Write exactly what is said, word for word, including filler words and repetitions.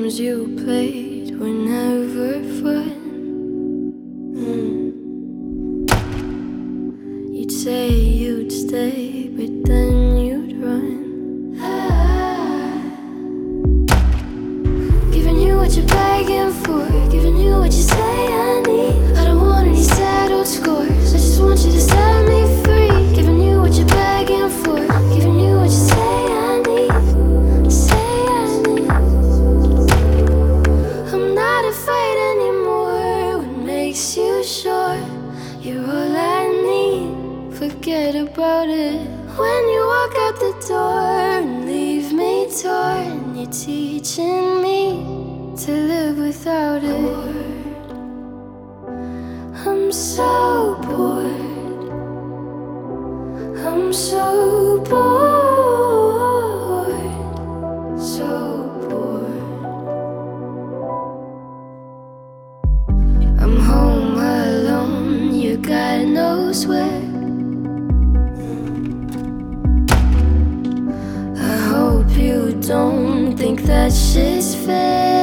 games you played were never fun. mm. You'd say you'd stay, but then you'd run. ah. Giving you what you're begging for, giving you what you say I need. I don't want any settled scores, I just want you to set me free. Giving you what you're begging for, giving you what you say I need. Say I need. I'm not afraid anymore. What makes you sure you're all I need? Forget about it. When you walk out the door and leave me torn, you're teaching me to live without it. I'm so bored. I'm so bored. So bored. I'm home alone, you God knows where. I hope you don't think that shit's fair.